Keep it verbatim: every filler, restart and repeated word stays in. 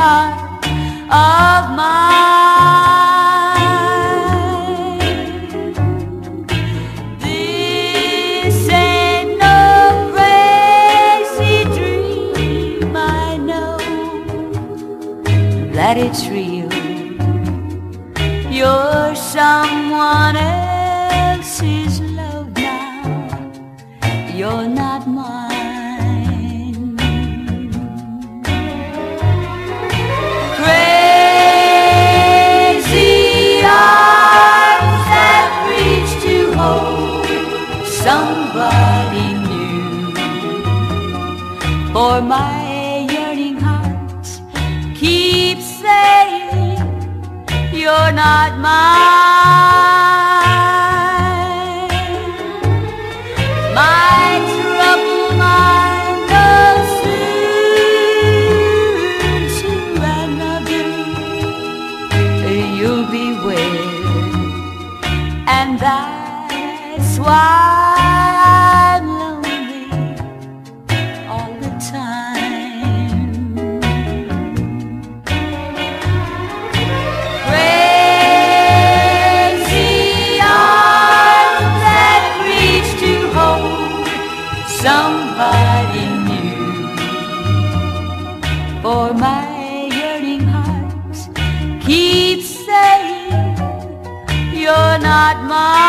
heart of mine. This ain't no crazy dream, I know that it's real. You're someone else's love now, you're not mine. Crazy arms that reach to hold somebody new, for my yearning heart keeps saying you're not mine. My troubled mind goes soon to another. You'll be with, and that's why I'm lonely all the time. Somebody new, for my yearning heart keeps saying you're not mine.